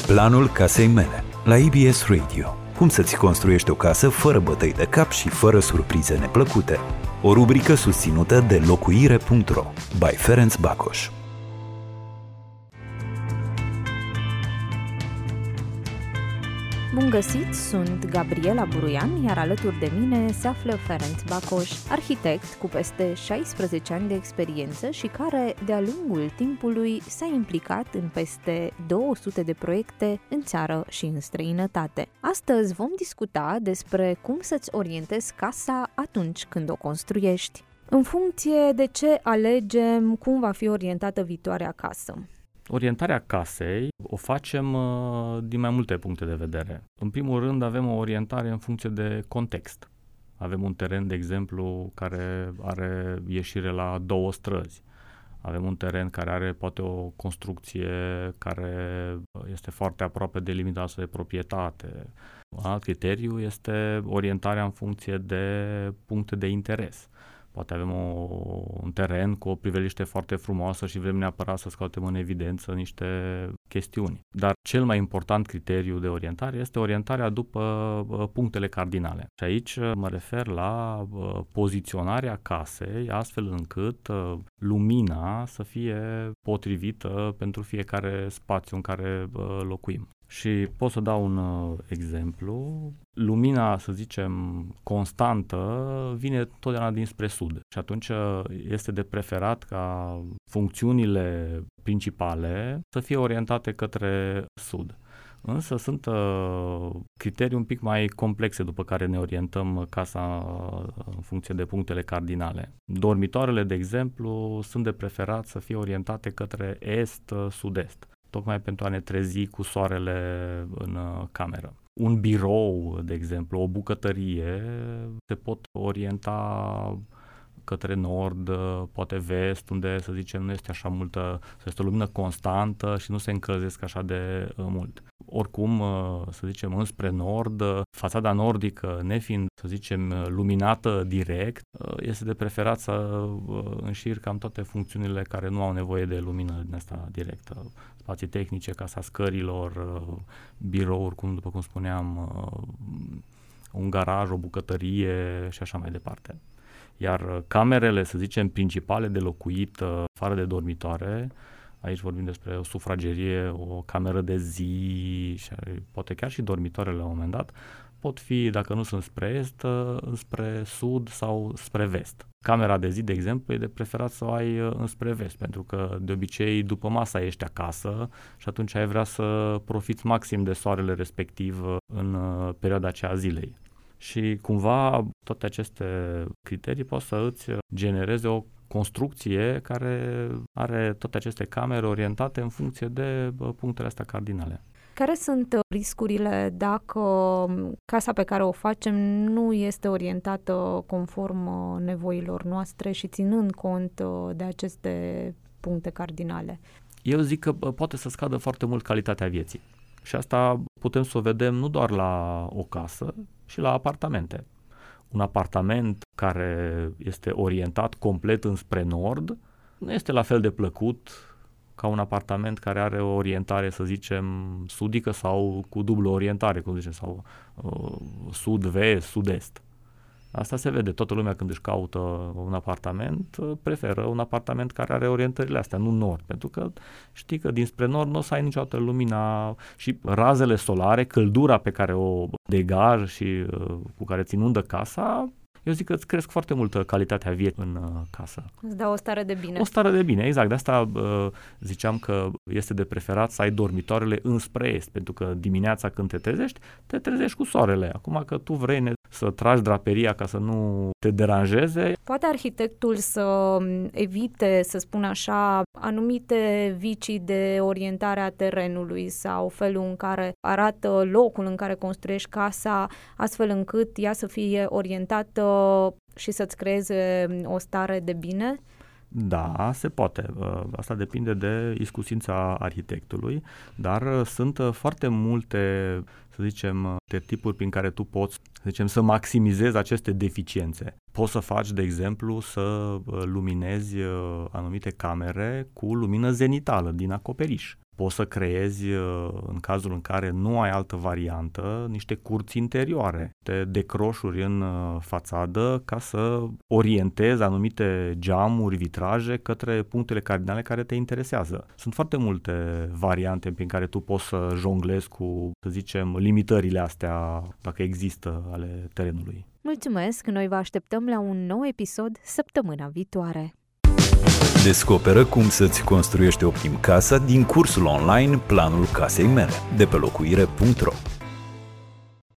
Planul casei mele la EBS Radio. Cum să-ți construiești o casă fără bătăi de cap și fără surprize neplăcute. O rubrică susținută de locuire.ro by Ferenc Bacoș. Bun găsit, sunt Gabriela Buruian, iar alături de mine se află Ferenc Bacoș, arhitect cu peste 16 ani de experiență și care, de-a lungul timpului, s-a implicat în peste 200 de proiecte în țară și în străinătate. Astăzi vom discuta despre cum să-ți orientezi casa atunci când o construiești. În funcție de ce alegem cum va fi orientată viitoarea casă? Orientarea casei o facem din mai multe puncte de vedere. În primul rând avem o orientare în funcție de context. Avem un teren, de exemplu, care are ieșire la 2 străzi. Avem un teren care are poate o construcție care este foarte aproape de limita noastră de proprietate. Un alt criteriu este orientarea în funcție de puncte de interes. Poate avem un teren cu o priveliște foarte frumoasă și vrem neapărat să scoatem în evidență niște chestiuni. Dar cel mai important criteriu de orientare este orientarea după punctele cardinale. Și aici mă refer la poziționarea casei astfel încât lumina să fie potrivită pentru fiecare spațiu în care locuim. Și pot să dau un exemplu. Lumina, să zicem, constantă vine totdeauna dinspre sud și atunci este de preferat ca funcțiunile principale să fie orientate către sud. Însă sunt criterii un pic mai complexe după care ne orientăm casa în funcție de punctele cardinale. Dormitoarele, de exemplu, sunt de preferat să fie orientate către est-sud-est, tocmai pentru a ne trezi cu soarele în cameră. Un birou, de exemplu, o bucătărie, se pot orienta către nord, poate vest, unde, să zicem, nu este așa multă, este o lumină constantă și nu se încălzesc așa de mult. Oricum, să zicem, înspre nord, fațada nordică, nefiind, să zicem, luminată direct, este de preferat să înșir cam toate funcțiunile care nu au nevoie de lumină din asta directă. Spații tehnice, casa scărilor, birouri, după cum spuneam, un garaj, o bucătărie și așa mai departe. Iar camerele, să zicem, principale de locuit, afară de dormitoare, aici vorbim despre o sufragerie, o cameră de zi și poate chiar și dormitoarele la un moment dat, pot fi, dacă nu sunt spre est, spre sud sau spre vest. Camera de zi, de exemplu, e de preferat să o ai înspre vest, pentru că de obicei după masa ești acasă și atunci ai vrea să profiți maxim de soarele respectiv în perioada aceea zilei. Și cumva toate aceste criterii pot să îți genereze o construcție care are toate aceste camere orientate în funcție de punctele astea cardinale. Care sunt riscurile dacă casa pe care o facem nu este orientată conform nevoilor noastre și ținând cont de aceste puncte cardinale? Eu zic că poate să scadă foarte mult calitatea vieții. Și asta putem să o vedem nu doar la o casă, și la apartamente. Un apartament care este orientat complet înspre nord nu este la fel de plăcut ca un apartament care are o orientare, să zicem, sudică sau cu dublă orientare, cum zicem, sau sud-vest, sud-est. Asta se vede. Toată lumea când își caută un apartament, preferă un apartament care are orientările astea, nu nord. Pentru că știi că dinspre nord nu o să ai niciodată lumina și razele solare, căldura pe care o degaj și cu care ți inundă casa, eu zic că îți cresc foarte multă calitatea vieții în casă. Îți dă o stare de bine. O stare de bine, exact. De asta ziceam că este de preferat să ai dormitoarele înspre est, pentru că dimineața când te trezești cu soarele. Acum că tu vrei să tragi draperia ca să nu te deranjeze. Poate arhitectul să evite, să spun așa, anumite vicii de orientare a terenului sau felul în care arată locul în care construiești casa, astfel încât ea să fie orientată și să-ți creeze o stare de bine? Da, se poate. Asta depinde de iscusința arhitectului, dar sunt foarte multe, să zicem, tipuri prin care tu poți, să zicem, să maximizezi aceste deficiențe. Poți să faci, de exemplu, să luminezi anumite camere cu lumină zenitală din acoperiș. Poți să creezi, în cazul în care nu ai altă variantă, niște curți interioare, niște decroșuri în fațadă ca să orientezi anumite geamuri, vitraje către punctele cardinale care te interesează. Sunt foarte multe variante prin care tu poți să jonglezi cu, să zicem, limitările astea, dacă există, ale terenului. Mulțumesc! Noi vă așteptăm la un nou episod săptămâna viitoare. Descoperă cum să-ți construiești optim casa din cursul online Planul casei mele de pe locuire.ro.